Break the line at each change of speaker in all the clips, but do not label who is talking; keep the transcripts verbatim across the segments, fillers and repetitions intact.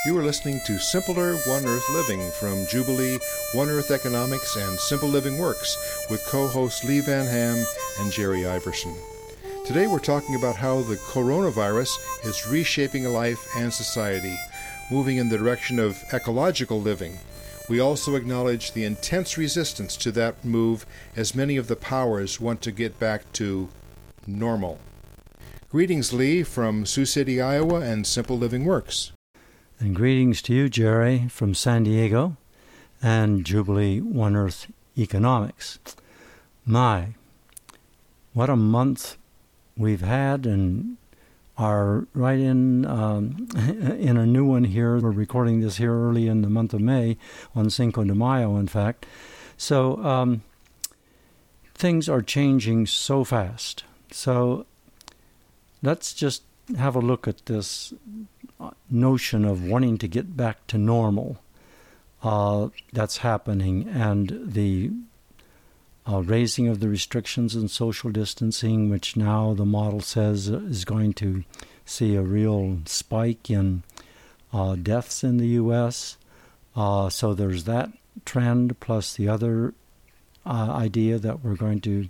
You are listening to Simpler One Earth Living from Jubilee, One Earth Economics, and Simple Living Works with co-hosts Lee Van Ham and Jerry Iverson. Today we're talking about how the coronavirus is reshaping life and society, moving in the direction of ecological living. We also acknowledge the intense resistance to that move as many of the powers want to get back to normal. Greetings, Lee, from Sioux City, Iowa, and Simple Living Works.
And greetings to you, Jerry, from San Diego and Jubilee One Earth Economics. My, what a month we've had, and are right in um, in a new one here. We're recording this here early in the month of May, on Cinco de Mayo, in fact. So um, things are changing so fast. So let's just have a look at this notion of wanting to get back to normal uh, that's happening, and the uh, raising of the restrictions and social distancing, which now the model says is going to see a real spike in uh, deaths in the U S Uh, so there's that trend, plus the other uh, idea that we're going to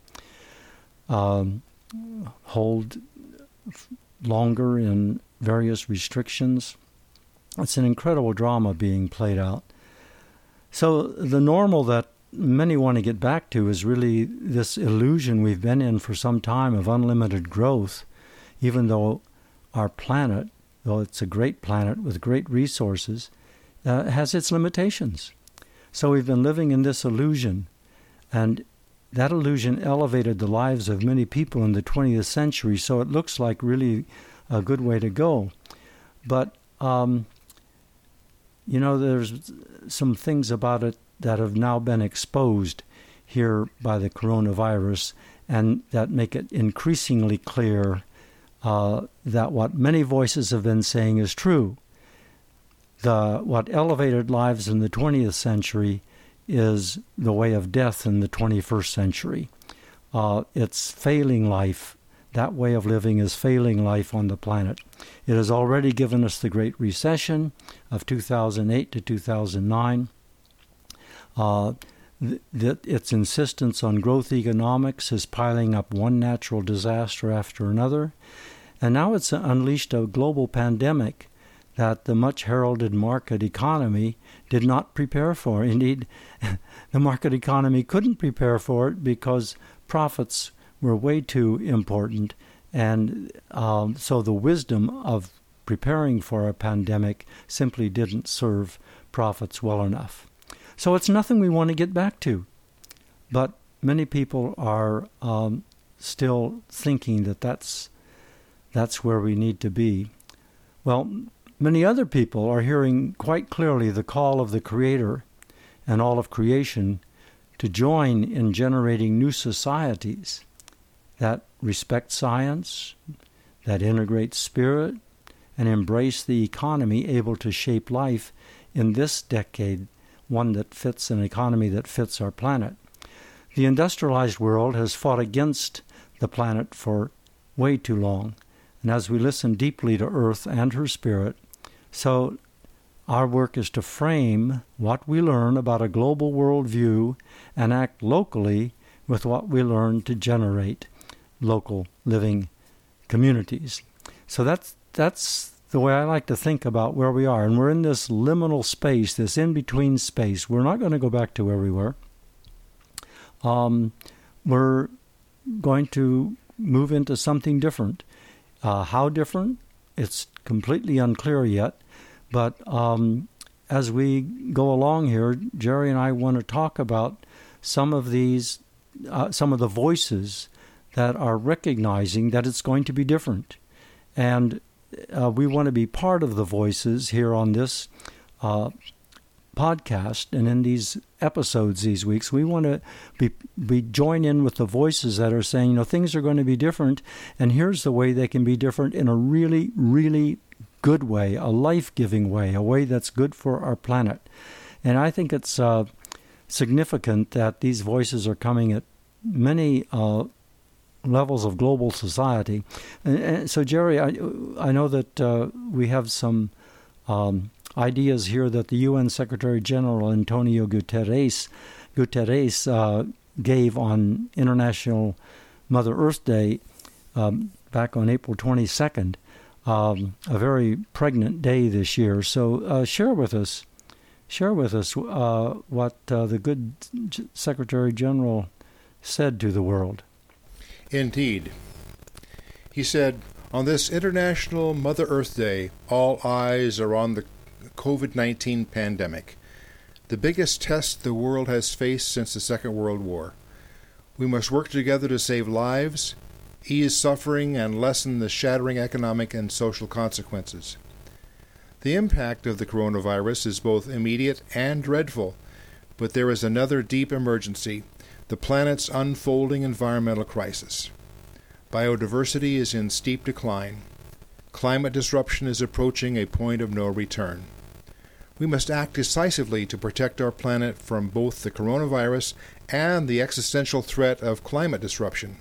um, hold longer in various restrictions. It's an incredible drama being played out. So the normal that many want to get back to is really this illusion we've been in for some time of unlimited growth, even though our planet, though it's a great planet with great resources, uh, has its limitations. So we've been living in this illusion, and that illusion elevated the lives of many people in the twentieth century, so it looks like really a good way to go. But, um, you know, there's some things about it that have now been exposed here by the coronavirus, and that make it increasingly clear uh, that what many voices have been saying is true. The what elevated lives in the twentieth century is the way of death in the twenty-first century. Uh, it's failing life. That way of living is failing life on the planet. It has already given us the Great Recession of two thousand eight to two thousand nine. Uh, th- th- its insistence on growth economics is piling up one natural disaster after another. And now it's unleashed a global pandemic that the much heralded market economy did not prepare for. Indeed, the market economy couldn't prepare for it because profits were way too important, and um, so the wisdom of preparing for a pandemic simply didn't serve profits well enough. So it's nothing we want to get back to, but many people are um, still thinking that that's that's where we need to be. Well, many other people are hearing quite clearly the call of the Creator and all of creation to join in generating new societies that respect science, that integrate spirit, and embrace the economy able to shape life in this decade, one that fits an economy that fits our planet. The industrialized world has fought against the planet for way too long, and as we listen deeply to Earth and her spirit, so our work is to frame what we learn about a global worldview and act locally with what we learn to generate local living communities. So that's that's the way I like to think about where we are. And we're in this liminal space, this in-between space. We're not going to go back to where we were. Um, we're going to move into something different. Uh, how different? It's completely unclear yet. But um, as we go along here, Jerry and I want to talk about some of these, uh, some of the voices that are recognizing that it's going to be different. And uh, we want to be part of the voices here on this uh, podcast and in these episodes these weeks. We want to be, be join in with the voices that are saying, you know, things are going to be different, and here's the way they can be different in a really, really good way, a life-giving way, a way that's good for our planet. And I think it's uh, significant that these voices are coming at many uh, levels of global society. And, and so, Jerry, I, I know that uh, we have some um, ideas here that the U N Secretary General Antonio Guterres, Guterres uh, gave on International Mother Earth Day um, back on April twenty-second, um, a very pregnant day this year. So uh, share with us, share with us uh, what uh, the good Secretary General said to the world.
Indeed. He said, on this International Mother Earth Day, all eyes are on the COVID nineteen pandemic, the biggest test the world has faced since the Second World War. We must work together to save lives, ease suffering, and lessen the shattering economic and social consequences. The impact of the coronavirus is both immediate and dreadful, but there is another deep emergency, the planet's unfolding environmental crisis. Biodiversity is in steep decline. Climate disruption is approaching a point of no return. We must act decisively to protect our planet from both the coronavirus and the existential threat of climate disruption.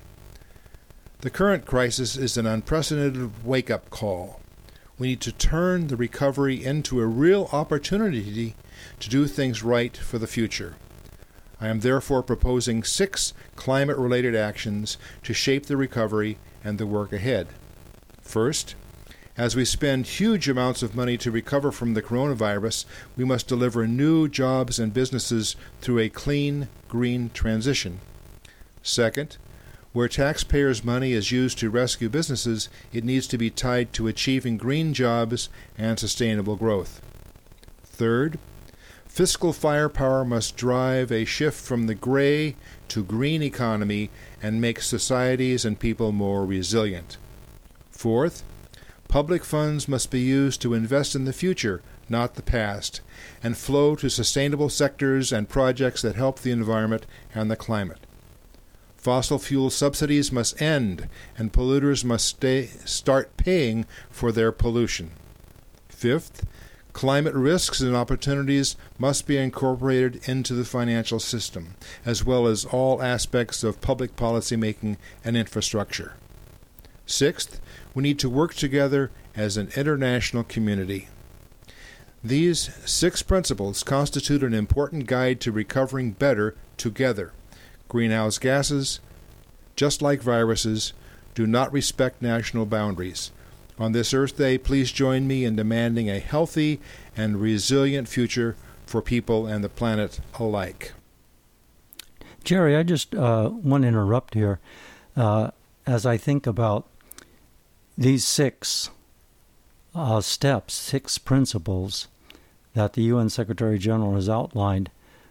The current crisis is an unprecedented wake-up call. We need to turn the recovery into a real opportunity to do things right for the future. I am therefore proposing six climate-related actions to shape the recovery and the work ahead. First, as we spend huge amounts of money to recover from the coronavirus, we must deliver new jobs and businesses through a clean, green transition. Second, where taxpayers' money is used to rescue businesses, it needs to be tied to achieving green jobs and sustainable growth. Third, fiscal firepower must drive a shift from the gray to green economy and make societies and people more resilient. Fourth, public funds must be used to invest in the future, not the past, and flow to sustainable sectors and projects that help the environment and the climate. Fossil fuel subsidies must end, and polluters must stay, start paying for their pollution. Fifth, climate risks and opportunities must be incorporated into the financial system, as well as all aspects of public policy making and infrastructure. Sixth, we need to work together as an international community. These six principles constitute an important guide to recovering better together. Greenhouse gases, just like viruses, do not respect national boundaries. On this Earth Day, please join me in demanding a healthy and resilient future for people and the planet alike.
Jerry, I just uh, want to interrupt here. Uh, as I think about these six uh, steps, six principles that the U N Secretary General has outlined,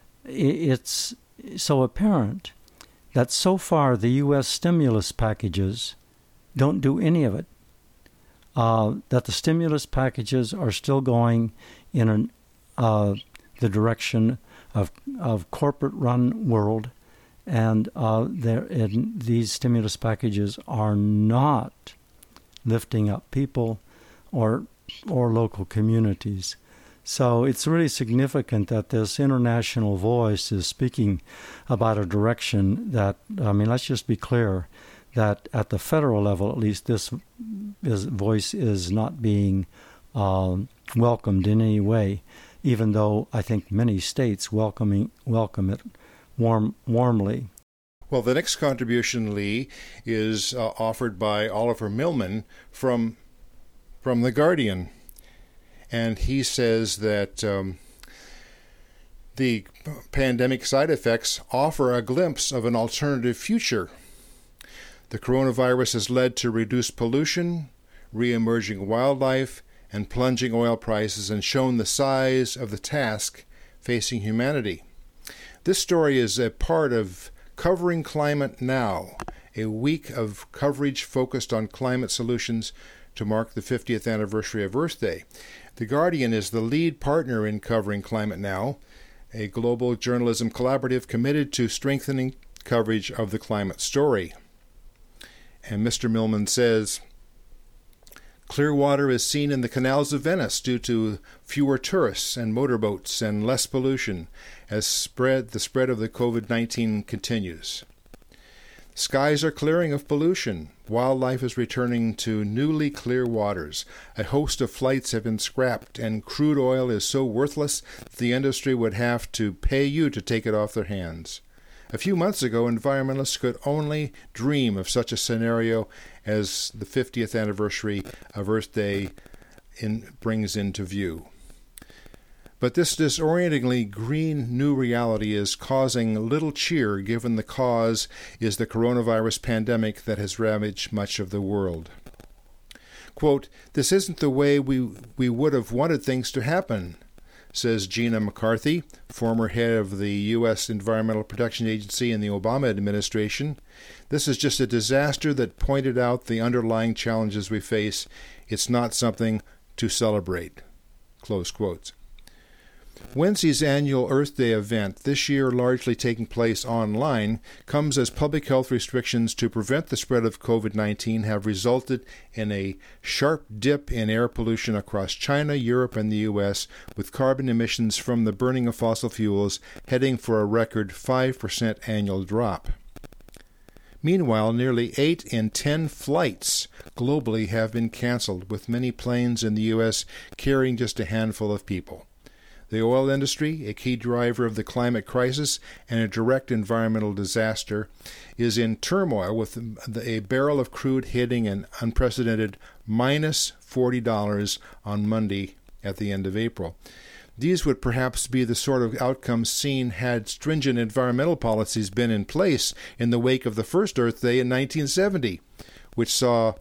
it's so apparent that so far the U S stimulus packages don't do any of it. Uh, that the stimulus packages are still going in an, uh, the direction of of corporate-run world, and uh, there and these stimulus packages are not lifting up people or or local communities. So it's really significant that this international voice is speaking about a direction that, I mean, let's just be clear, that at the federal level, at least, this is, voice is not being um, welcomed in any way, even though I think many states welcoming welcome it warm, warmly.
Well, the next contribution, Lee, is uh, offered by Oliver Millman from from The Guardian. And he says that um, the pandemic side effects offer a glimpse of an alternative future. The coronavirus has led to reduced pollution, re-emerging wildlife, and plunging oil prices, and shown the size of the task facing humanity. This story is a part of Covering Climate Now, a week of coverage focused on climate solutions to mark the fiftieth anniversary of Earth Day. The Guardian is the lead partner in Covering Climate Now, a global journalism collaborative committed to strengthening coverage of the climate story. And Mister Millman says, clear water is seen in the canals of Venice due to fewer tourists and motorboats and less pollution as spread the spread of the COVID nineteen continues. Skies are clearing of pollution. Wildlife is returning to newly clear waters. A host of flights have been scrapped, and crude oil is so worthless that the industry would have to pay you to take it off their hands. A few months ago, environmentalists could only dream of such a scenario as the fiftieth anniversary of Earth Day in, brings into view. But this disorientingly green new reality is causing little cheer, given the cause is the coronavirus pandemic that has ravaged much of the world. Quote, "This isn't the way we, we would have wanted things to happen," says Gina McCarthy, former head of the U S Environmental Protection Agency in the Obama administration. "This is just a disaster that pointed out the underlying challenges we face. It's not something to celebrate." Close quotes. Wednesday's annual Earth Day event, this year largely taking place online, comes as public health restrictions to prevent the spread of COVID nineteen have resulted in a sharp dip in air pollution across China, Europe, and the U S, with carbon emissions from the burning of fossil fuels heading for a record five percent annual drop. Meanwhile, nearly eight in ten flights globally have been canceled, with many planes in the U S carrying just a handful of people. The oil industry, a key driver of the climate crisis and a direct environmental disaster, is in turmoil, with a barrel of crude hitting an unprecedented minus forty dollars on Monday at the end of April. These would perhaps be the sort of outcomes seen had stringent environmental policies been in place in the wake of the first Earth Day in nineteen seventy, which saw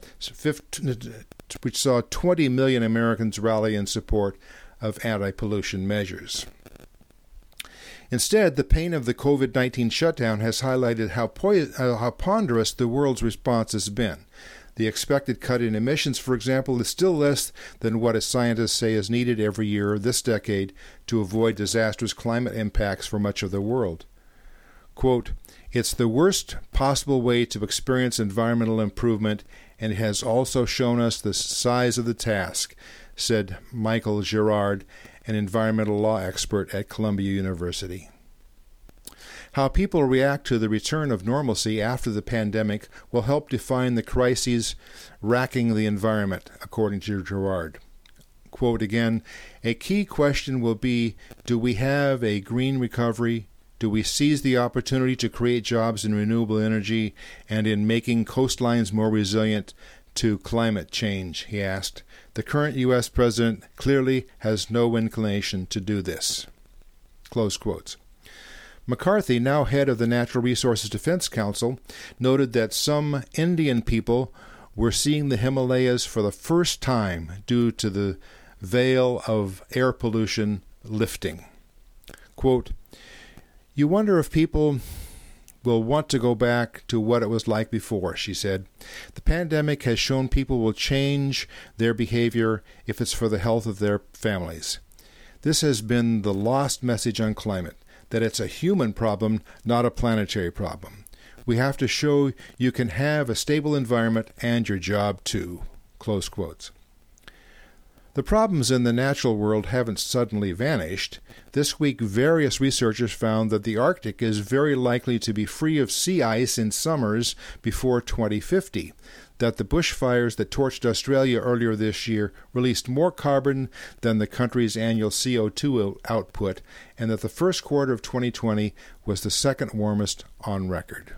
which saw twenty million Americans rally in support of anti-pollution measures. Instead, the pain of the COVID nineteen shutdown has highlighted how, po- how ponderous the world's response has been. The expected cut in emissions, for example, is still less than what scientists say is needed every year this decade to avoid disastrous climate impacts for much of the world. Quote, "It's the worst possible way to experience environmental improvement, and it has also shown us the size of the task," said Michael Girard, an environmental law expert at Columbia University. How people react to the return of normalcy after the pandemic will help define the crises racking the environment, according to Girard. Quote again, "A key question will be, do we have a green recovery? Do we seize the opportunity to create jobs in renewable energy and in making coastlines more resilient to climate change?" he asked. The current U S president clearly has no inclination to do this. Close quotes. McCarthy, now head of the Natural Resources Defense Council, noted that some Indian people were seeing the Himalayas for the first time due to the veil of air pollution lifting. Quote, "You wonder if people will want to go back to what it was like before," she said. "The pandemic has shown people will change their behavior if it's for the health of their families. This has been the lost message on climate, that it's a human problem, not a planetary problem. We have to show you can have a stable environment and your job too." Close quotes. The problems in the natural world haven't suddenly vanished. This week, various researchers found that the Arctic is very likely to be free of sea ice in summers before twenty fifty, that the bushfires that torched Australia earlier this year released more carbon than the country's annual C O two output, and that the first quarter of twenty twenty was the second warmest on record.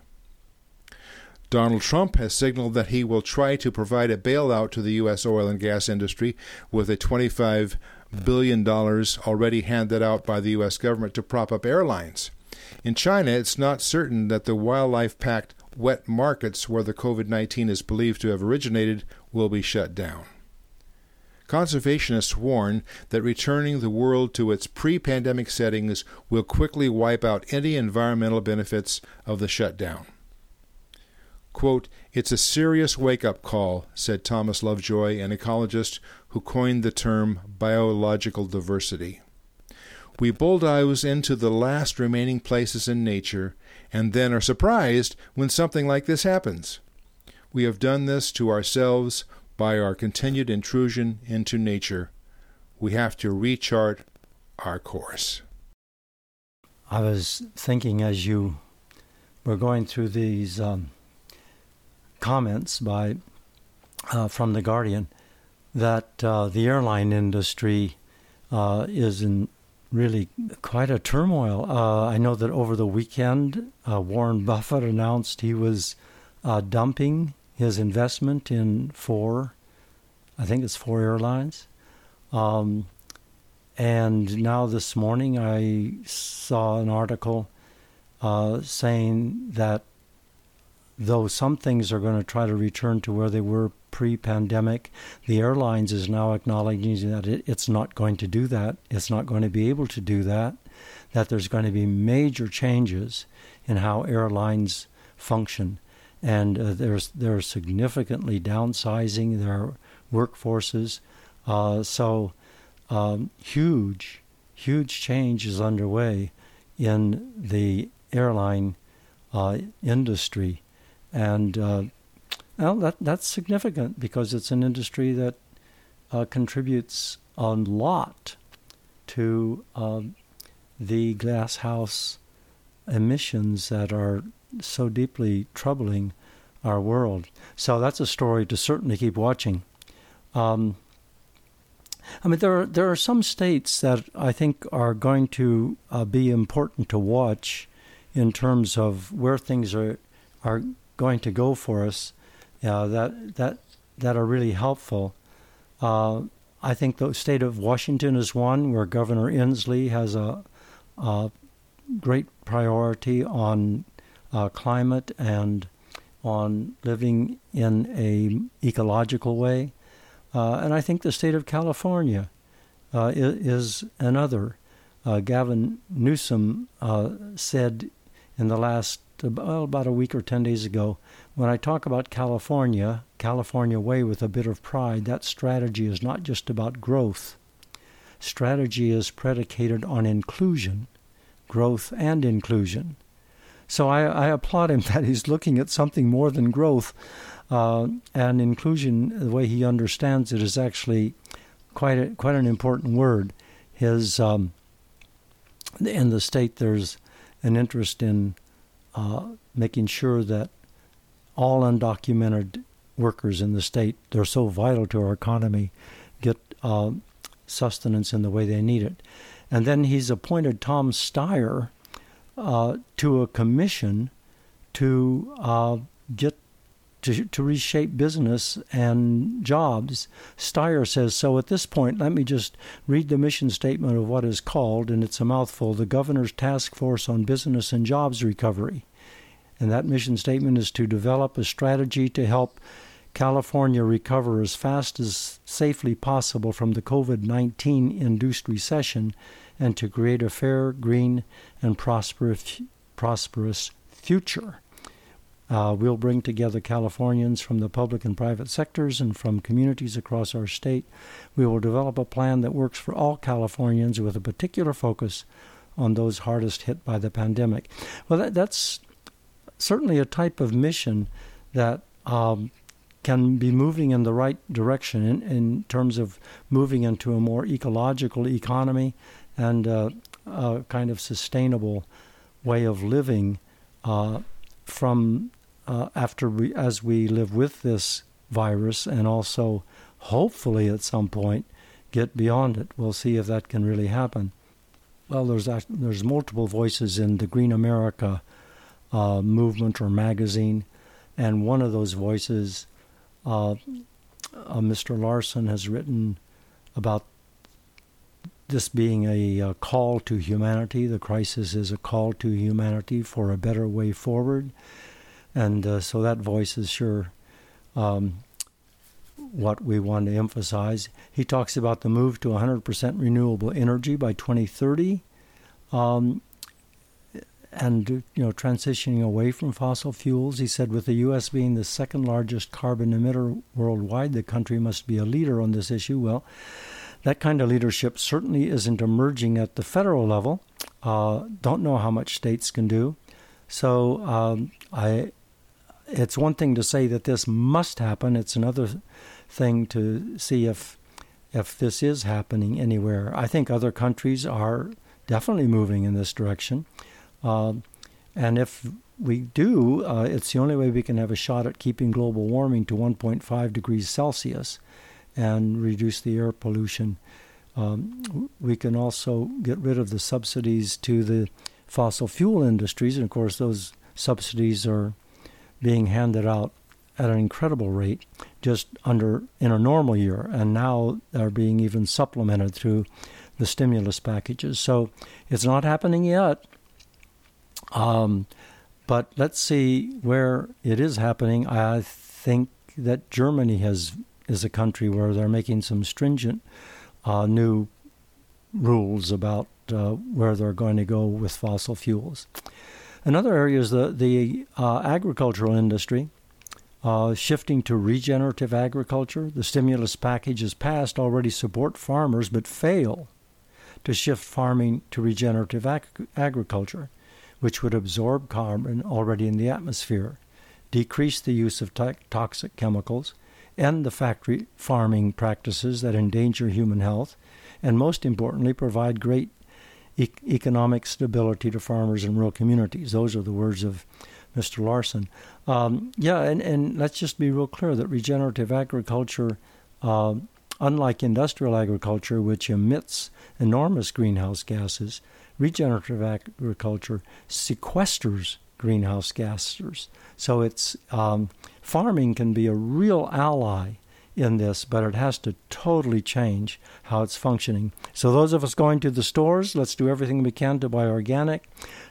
Donald Trump has signaled that he will try to provide a bailout to the U S oil and gas industry, with a twenty-five billion dollars already handed out by the U S government to prop up airlines. In China, it's not certain that the wildlife-packed wet markets where the COVID nineteen is believed to have originated will be shut down. Conservationists warn that returning the world to its pre-pandemic settings will quickly wipe out any environmental benefits of the shutdown. Quote, "It's a serious wake-up call," said Thomas Lovejoy, an ecologist who coined the term biological diversity. "We bulldoze into the last remaining places in nature and then are surprised when something like this happens. We have done this to ourselves by our continued intrusion into nature. We have to rechart our course."
I was thinking as you were going through these um, comments by uh, from The Guardian that uh, the airline industry uh, is in really quite a turmoil. Uh, I know that over the weekend, uh, Warren Buffett announced he was uh, dumping his investment in four, I think it's four airlines. Um, and now this morning I saw an article uh, saying that though some things are going to try to return to where they were pre-pandemic, the airlines is now acknowledging that it, it's not going to do that. It's not going to be able to do that, that there's going to be major changes in how airlines function. And uh, there's they're significantly downsizing their workforces. Uh, so um, huge, huge change is underway in the airline uh, industry. And uh, well, that that's significant because it's an industry that uh, contributes a lot to uh, the glasshouse emissions that are so deeply troubling our world. So that's a story to certainly keep watching. Um, I mean, there are, there are some states that I think are going to uh, be important to watch in terms of where things are are going to go for us. Uh, that that that are really helpful. Uh, I think the state of Washington is one where Governor Inslee has a, a great priority on uh, climate and on living in a ecological way. Uh, and I think the state of California uh, is, is another. Uh, Gavin Newsom uh, said in the last, well, about a week or ten days ago, when I talk about California, California way with a bit of pride, that strategy is not just about growth. Strategy is predicated on inclusion, growth and inclusion. So I, I applaud him that he's looking at something more than growth. Uh, and inclusion, the way he understands it, is actually quite a, quite an important word. His um, in the state, there's an interest in uh, making sure that all undocumented workers in the state, they're so vital to our economy, get uh, sustenance in the way they need it. And then he's appointed Tom Steyer uh, to a commission to uh, get to, to reshape business and jobs. Steyer says, so at this point, let me just read the mission statement of what is called, and it's a mouthful, the Governor's Task Force on Business and Jobs Recovery. And that mission statement is to develop a strategy to help California recover as fast as safely possible from the covid nineteen induced recession and to create a fair, green, and prosperous, prosperous future. Uh, we'll bring together Californians from the public and private sectors and from communities across our state. We will develop a plan that works for all Californians with a particular focus on those hardest hit by the pandemic. Well, that, that's certainly a type of mission that um, can be moving in the right direction in, in terms of moving into a more ecological economy and uh, a kind of sustainable way of living uh, from uh, after we, as we live with this virus, and also hopefully at some point get beyond it. We'll see if that can really happen. Well, there's there's multiple voices in the Green America uh, movement or magazine, and one of those voices, uh, uh, Mister Larson, has written about this being a, a call to humanity. The crisis is a call to humanity for a better way forward. And uh, so that voice is sure um, what we want to emphasize. He talks about the move to one hundred percent renewable energy by twenty thirty, um, and you know, transitioning away from fossil fuels. He said, with the U S being the second largest carbon emitter worldwide, the country must be a leader on this issue. Well, that kind of leadership certainly isn't emerging at the federal level. Uh, don't know how much states can do. So um, I, it's one thing to say that this must happen. It's another thing to see if if this is happening anywhere. I think other countries are definitely moving in this direction. Uh, and if we do, uh, it's the only way we can have a shot at keeping global warming to one point five degrees Celsius and reduce the air pollution. Um, we can also get rid of the subsidies to the fossil fuel industries, and of course those subsidies are being handed out at an incredible rate just under in a normal year, and now are being even supplemented through the stimulus packages. So it's not happening yet, um, but let's see where it is happening. I think that Germany has is a country where they're making some stringent uh, new rules about uh, where they're going to go with fossil fuels. Another area is the, the uh, agricultural industry, uh, shifting to regenerative agriculture. The stimulus packages passed already support farmers but fail to shift farming to regenerative ag- agriculture, which would absorb carbon already in the atmosphere, decrease the use of to- toxic chemicals, end the factory farming practices that endanger human health, and most importantly, provide great e- economic stability to farmers in rural communities. Those are the words of Mister Larson. Um, yeah, and, and let's just be real clear that regenerative agriculture, uh, unlike industrial agriculture, which emits enormous greenhouse gases, regenerative agriculture sequesters greenhouse gases. So it's um, farming can be a real ally in this, but it has to totally change how it's functioning. So those of us going to the stores, let's do everything we can to buy organic.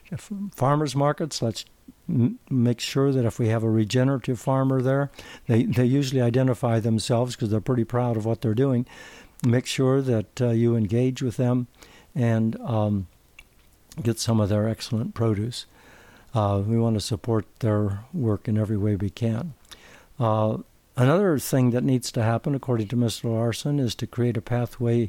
Farmers markets, let's m- make sure that if we have a regenerative farmer there, they, they usually identify themselves because they're pretty proud of what they're doing. Make sure that uh, you engage with them and um, get some of their excellent produce. Uh, we want to support their work in every way we can. Uh, another thing that needs to happen, according to Mister Larson, is to create a pathway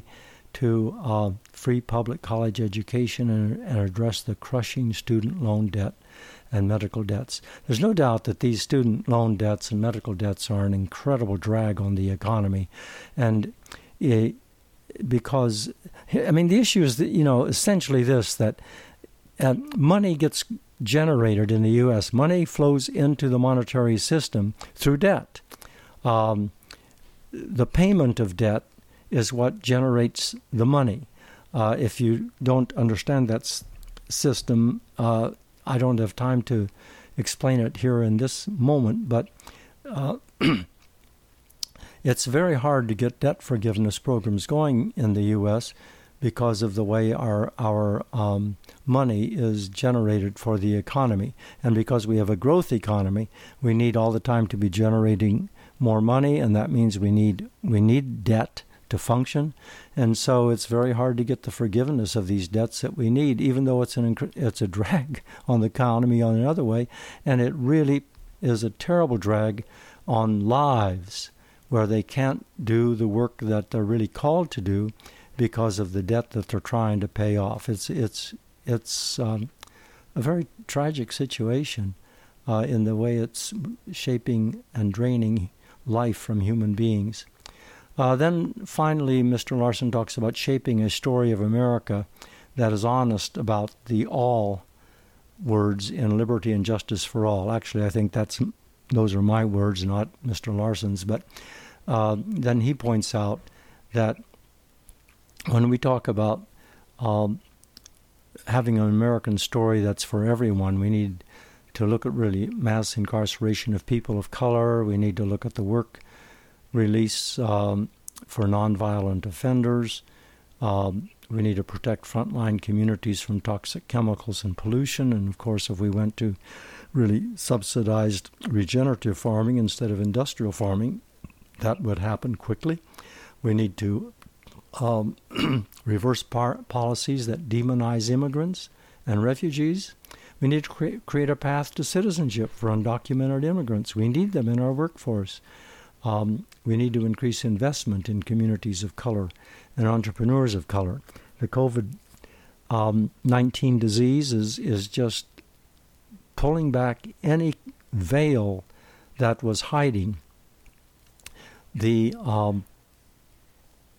to uh, free public college education and, and address the crushing student loan debt and medical debts. There's no doubt that these student loan debts and medical debts are an incredible drag on the economy. And it, because, I mean, the issue is that, you know, essentially this, that uh, money gets generated in the U S. Money flows into the monetary system through debt. Um, the payment of debt is what generates the money. Uh, if you don't understand that s- system, uh, I don't have time to explain it here in this moment, but uh, it's very hard to get debt forgiveness programs going in the U S because of the way our our um, money is generated for the economy. And because we have a growth economy, we need all the time to be generating more money, and that means we need we need debt to function. And so it's very hard to get the forgiveness of these debts that we need, even though it's an it's a drag on the economy on another way, and it really is a terrible drag on lives where they can't do the work that they're really called to do because of the debt that they're trying to pay off. It's it's it's um, a very tragic situation uh, in the way it's shaping and draining life from human beings. Uh, then finally, Mister Larson talks about shaping a story of America that is honest about the all words in liberty and justice for all. Actually, I think that's those are my words, not Mister Larson's. But uh, then he points out that when we talk about um, having an American story that's for everyone, we need to look at really mass incarceration of people of color. We need to look at the work release um, for nonviolent offenders. Um, we need to protect frontline communities from toxic chemicals and pollution. And, of course, if we went to really subsidized regenerative farming instead of industrial farming, that would happen quickly. We need to um, reverse par- policies that demonize immigrants and refugees. We need to cre- create a path to citizenship for undocumented immigrants. We need them in our workforce. Um, we need to increase investment in communities of color and entrepreneurs of color. The COVID nineteen um, disease is, is just pulling back any veil that was hiding the um,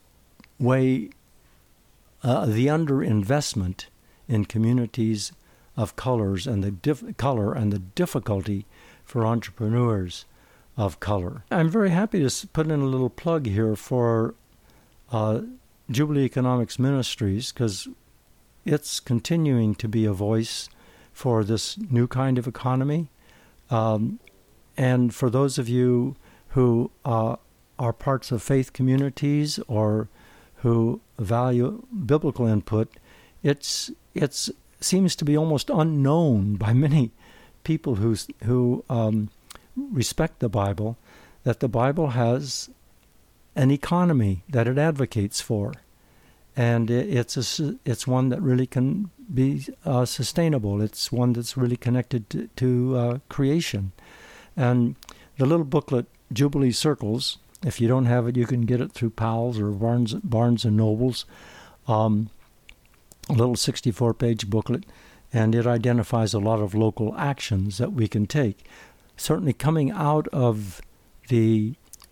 way, uh, the underinvestment in communities of colors and the dif- color and the difficulty for entrepreneurs of color. I'm very happy to put in a little plug here for uh, Jubilee Economics Ministries, because it's continuing to be a voice for this new kind of economy. Um, and for those of you who uh, are parts of faith communities or who value biblical input, it's it's seems to be almost unknown by many people who who um, respect the Bible, that the Bible has an economy that it advocates for, and it, it's a, it's one that really can be uh, sustainable. It's one that's really connected to, to uh, creation. And the little booklet, Jubilee Circles, if you don't have it, you can get it through Powell's or Barnes, Barnes and Noble's. Um, a little sixty-four page booklet, and it identifies a lot of local actions that we can take. Certainly coming out of the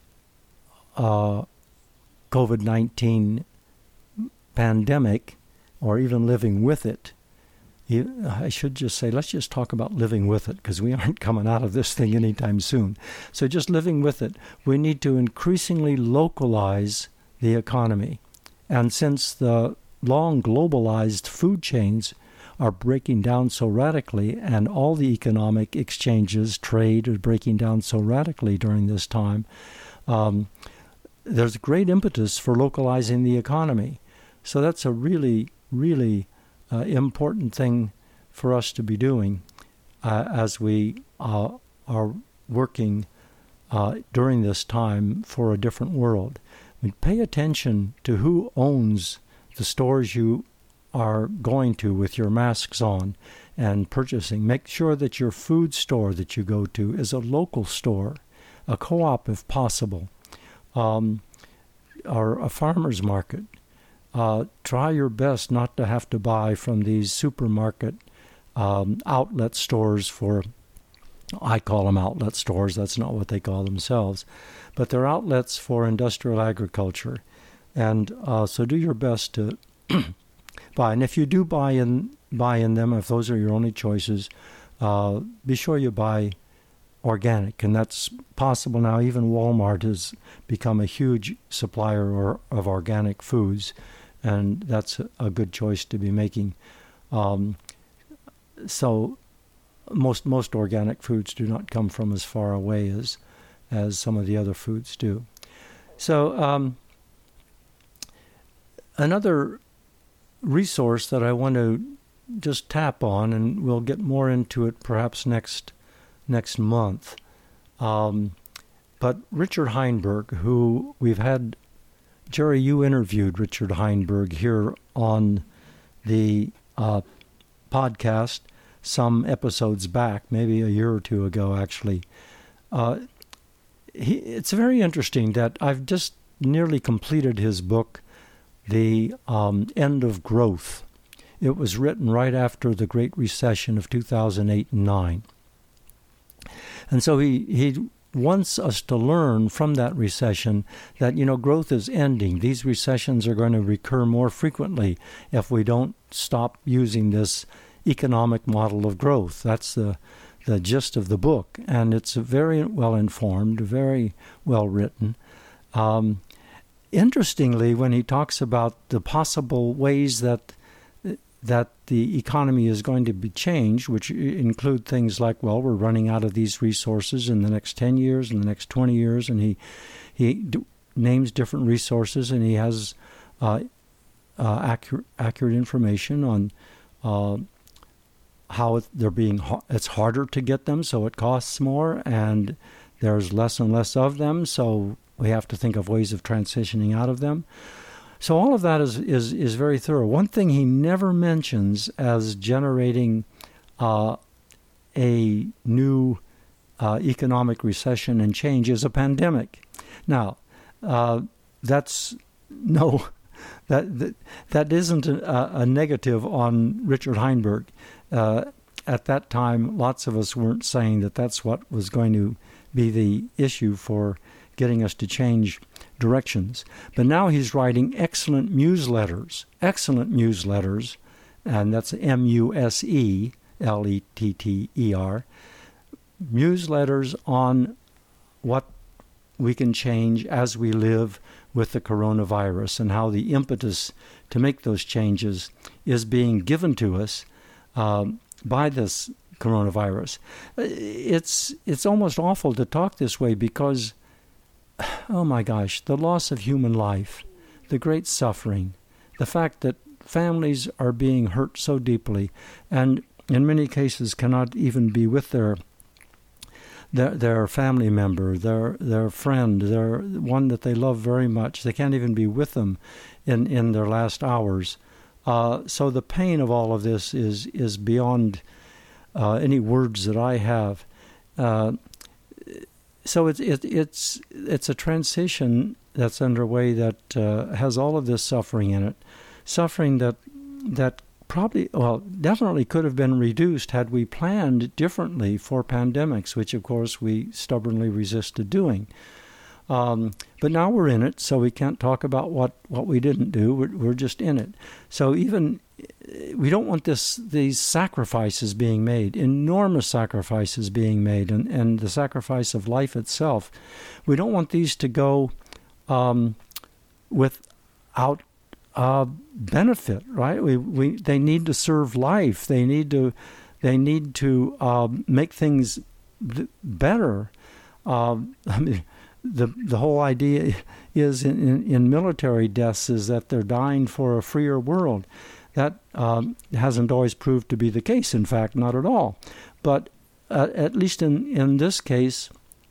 uh, COVID nineteen pandemic, or even living with it, you, I should just say, let's just talk about living with it, because we aren't coming out of this thing anytime soon. So just living with it, we need to increasingly localize the economy. And since the long globalized food chains are breaking down so radically, and all the economic exchanges, trade is breaking down so radically during this time, um, there's great impetus for localizing the economy. So that's a really, really uh, important thing for us to be doing uh, as we uh, are working uh, during this time for a different world. I mean, pay attention to who owns the stores you are going to with your masks on and purchasing. Make sure that your food store that you go to is a local store, a co-op if possible, um, or a farmer's market. Uh, try your best not to have to buy from these supermarket um, outlet stores for, I call them outlet stores, that's not what they call themselves, but they're outlets for industrial agriculture. And uh, so do your best to buy. And if you do buy in buy in them, if those are your only choices, uh, be sure you buy organic. And that's possible now. Even Walmart has become a huge supplier or, of organic foods, and that's a, a good choice to be making. Um, so most most organic foods do not come from as far away as as some of the other foods do. So um, another resource that I want to just tap on, and we'll get more into it perhaps next next month. Um, but Richard Heinberg, who we've had, Jerry, you interviewed Richard Heinberg here on the uh, podcast some episodes back, maybe a year or two ago, actually. Uh, he, it's very interesting that I've just nearly completed his book, The um, End of Growth. It was written right after the Great Recession of two thousand eight and nine. And so he, he wants us to learn from that recession that, you know, growth is ending. These recessions are going to recur more frequently if we don't stop using this economic model of growth. That's the the gist of the book. And it's very well informed, very well written. Um, interestingly, when he talks about the possible ways that that the economy is going to be changed, which include things like, well, we're running out of these resources in the next ten years, in the next twenty years, and he he d- names different resources, and he has uh, uh, accurate accurate information on uh, how it, they're being ha- it's harder to get them, so it costs more, and there's less and less of them, so we have to think of ways of transitioning out of them. So all of that is, is, is very thorough. One thing he never mentions as generating uh, a new uh, economic recession and change is a pandemic. Now, uh, that's no, that that, that isn't a, a negative on Richard Heinberg. Uh, at that time, lots of us weren't saying that that's what was going to be the issue for getting us to change directions. But now he's writing excellent newsletters, excellent newsletters, and that's M U S E, L E T T E R, newsletters on what we can change as we live with the coronavirus and how the impetus to make those changes is being given to us uh, by this coronavirus. It's it's almost awful to talk this way because, oh my gosh, the loss of human life, the great suffering, the fact that families are being hurt so deeply and in many cases cannot even be with their their, their family member, their their friend, their one that they love very much. They can't even be with them in, in their last hours. Uh, so the pain of all of this is is beyond uh, any words that I have. Uh, so it's it, it's it's a transition that's underway that uh, has all of this suffering in it, suffering that that probably, well, definitely could have been reduced had we planned differently for pandemics, which of course we stubbornly resisted doing. Um, but now we're in it, so we can't talk about what, what we didn't do. We're, we're just in it. So even we don't want this these sacrifices being made, enormous sacrifices being made, and, and the sacrifice of life itself. We don't want these to go um, without uh, benefit, right? We we they need to serve life. They need to they need to uh, make things b- better. Uh, I mean. The the whole idea is in, in, in military deaths is that they're dying for a freer world. That um, hasn't always proved to be the case, in fact, not at all. But uh, at least in, in this case,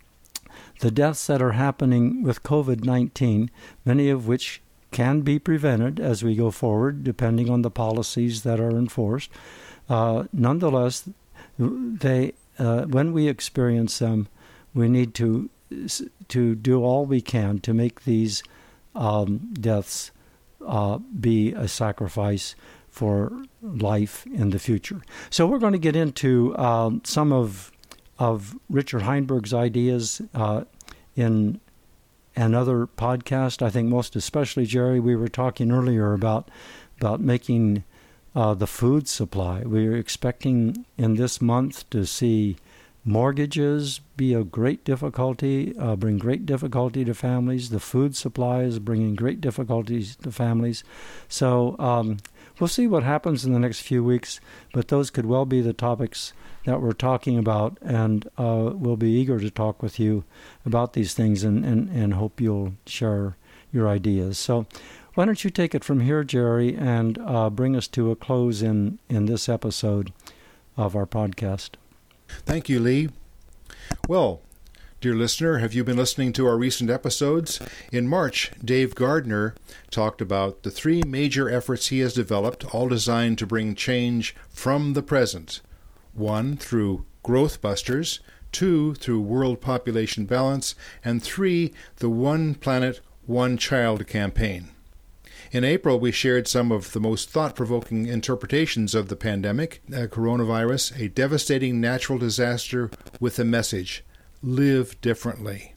the deaths that are happening with covid nineteen, many of which can be prevented as we go forward, depending on the policies that are enforced, uh, nonetheless, they uh, when we experience them, we need to to do all we can to make these um, deaths uh, be a sacrifice for life in the future. So we're going to get into um, some of of Richard Heinberg's ideas uh, in another podcast. I think most especially, Jerry, we were talking earlier about about making uh, the food supply. We are expecting in this month to see mortgages be a great difficulty, uh, bring great difficulty to families. The food supply is bringing great difficulties to families. So um, we'll see what happens in the next few weeks, but those could well be the topics that we're talking about, and uh, we'll be eager to talk with you about these things and, and, and hope you'll share your ideas. So why don't you take it from here, Jerry, and uh, bring us to a close in, in this episode of our podcast.
Thank you, Lee. Well, dear listener, have you been listening to our recent episodes? In March, Dave Gardner talked about the three major efforts he has developed, all designed to bring change from the present. One, through Growth Busters. Two, through World Population Balance. And three, the One Planet, One Child campaign. In April, we shared some of the most thought-provoking interpretations of the pandemic, uh, coronavirus, a devastating natural disaster with a message: live differently.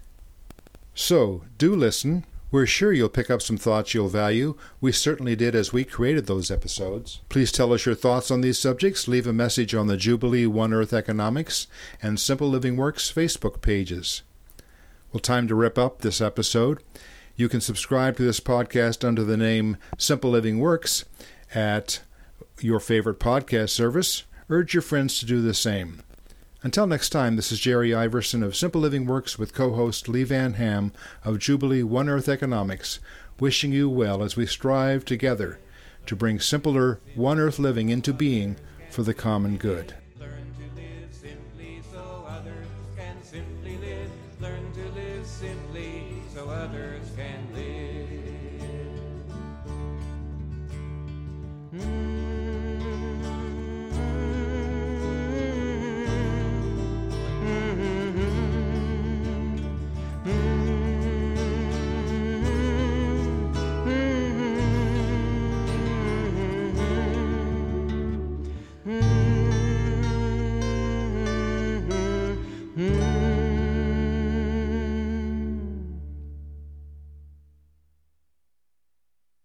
So, do listen. We're sure you'll pick up some thoughts you'll value. We certainly did as we created those episodes. Please tell us your thoughts on these subjects. Leave a message on the Jubilee One Earth Economics and Simple Living Works Facebook pages. Well, time to wrap up this episode. You can subscribe to this podcast under the name Simple Living Works at your favorite podcast service. Urge your friends to do the same. Until next time, this is Jerry Iverson of Simple Living Works with co-host Lee Van Ham of Jubilee One Earth Economics, wishing you well as we strive together to bring simpler One Earth living into being for the common good.
Learn to live simply so others can simply live. Learn to live simply so others can live.